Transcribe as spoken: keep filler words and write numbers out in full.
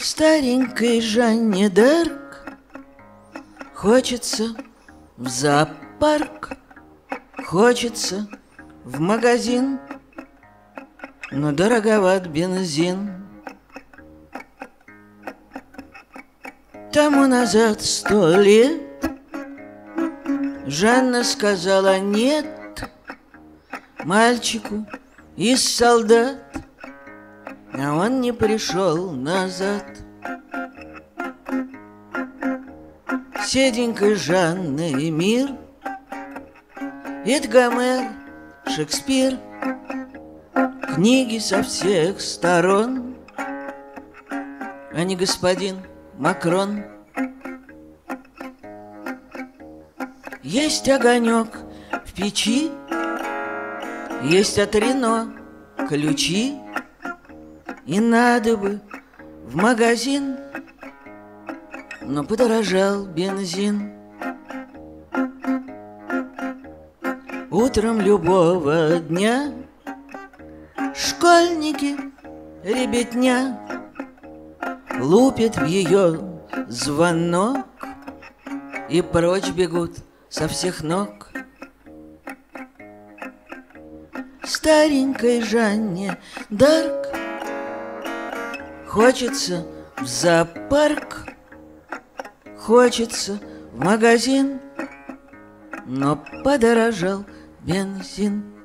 Старенькой Жанне Дарк хочется в зоопарк, хочется в магазин, но дороговат бензин. Тому назад сто лет Жанна сказала нет мальчику из солдат, а он не пришел назад. Седенькой Жанны и мир, это Гомер, Шекспир, книги со всех сторон, а не господин Макрон. Есть огонек в печи, есть от Рено ключи, и надо бы в магазин, но подорожал бензин. Утром любого дня школьники, ребятня, лупят в ее звонок и прочь бегут со всех ног. Старенькой Жанне Дарк хочется в зоопарк, хочется в магазин, но подорожал бензин.